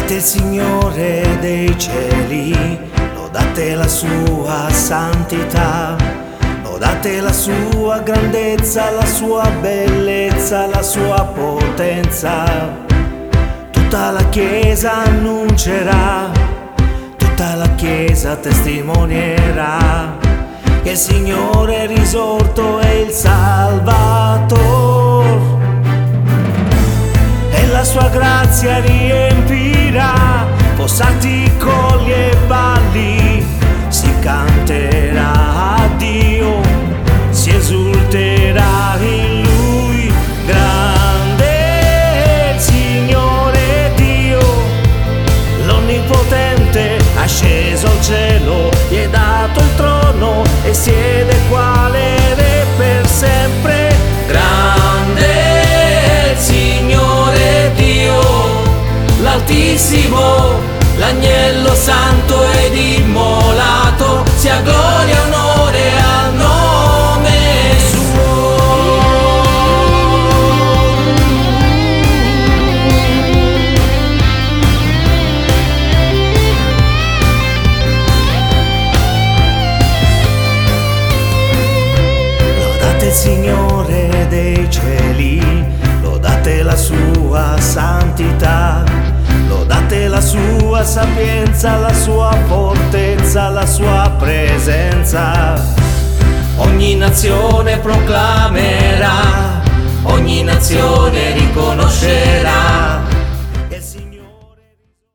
Lodate il Signore dei cieli, lodate la sua santità, lodate la sua grandezza, la sua bellezza, la sua potenza. Tutta la Chiesa annuncerà, tutta la Chiesa testimonierà che il Signore è risorto e il Salvatore, e la sua grazia riempirà fossati, colli e valli. Si canterà a Dio, si esulterà in Lui. Grande è il Signore Dio, l'Onnipotente, asceso al cielo, gli è dato il trono e siede quale re per sempre. Grande è il Signore Dio, l'Altissimo, l'agnello santo ed immolato, sia gloria e onore al nome suo. Lodate il Signore dei cieli, lodate la sua santità, lodate la sua sapienza, la sua fortezza, la sua presenza. Ogni nazione proclamerà, ogni nazione riconoscerà